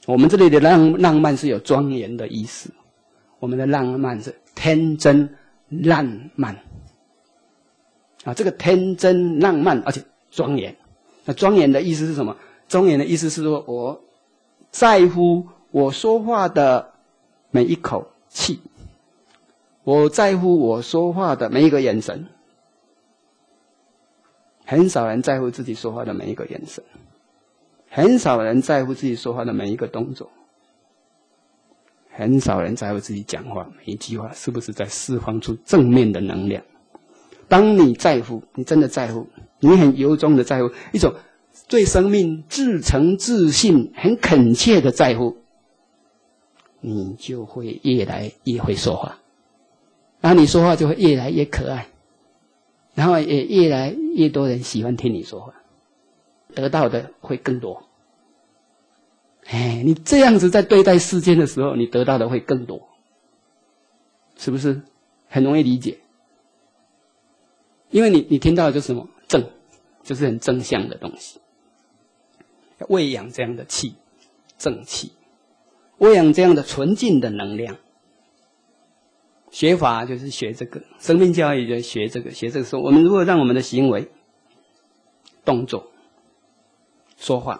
我们这里的浪漫是有庄严的意思，我们的浪漫是天真烂漫啊，这个天真浪漫而且庄严。那庄严的意思是什么？庄严的意思是说，我在乎我说话的每一口气，我在乎我说话的每一个眼神。很少人在乎自己说话的每一个眼神，很少人在乎自己说话的每一个动作，很少人在乎自己讲话每一句话是不是在释放出正面的能量。当你在乎，你真的在乎，你很由衷的在乎，一种对生命至诚至信、很恳切的在乎，你就会越来越会说话，然后你说话就会越来越可爱，然后也越来越多人喜欢听你说话，得到的会更多。你这样子在对待世间的时候，你得到的会更多，是不是很容易理解？因为你听到的就是什么正，就是很正向的东西。要喂养这样的气，正气，喂养这样的纯净的能量。学法就是学这个，生命教育就是学这个，学这个说，我们如果让我们的行为、动作、说话，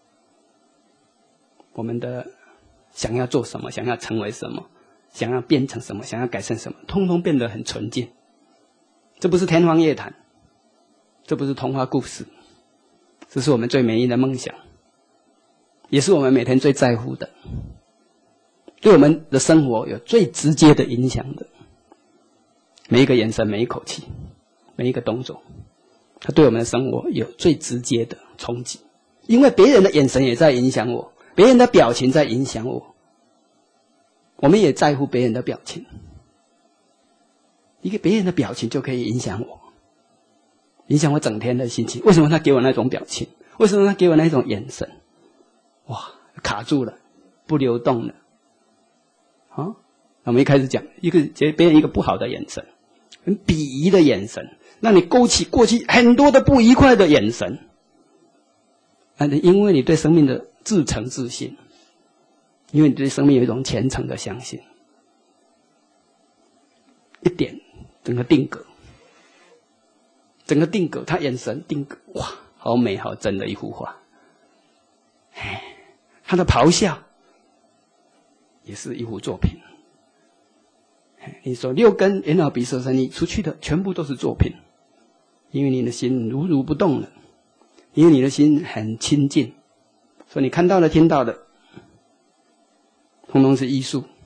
我们的想要做什么，想要成为什么，想要变成什么，想要改善什么，通通变得很纯净。这不是天方夜谭，这不是童话故事，这是我们最美丽的梦想，也是我们每天最在乎的，对我们的生活有最直接的影响的。每一个眼神，每一口气，每一个动作，它对我们的生活有最直接的冲击。因为别人的眼神也在影响我，别人的表情在影响我，我们也在乎别人的表情。一个别人的表情就可以影响我，影响我整天的心情。为什么他给我那种表情？为什么他给我那种眼神？哇，卡住了，不流动了。啊，我们一开始讲给别人一个不好的眼神，很鄙夷的眼神，让你勾起过去很多的不愉快的眼神。因为你对生命的至诚至信，因为你对生命有一种虔诚的相信，一点整个定格，他眼神定格，哇，好美好真的一幅画。他的咆哮也是一幅作品。你说六根眼耳鼻舌身意出去的全部都是作品，因为你的心如不动了，因为你的心很清净，所以你看到的听到的通通是艺术。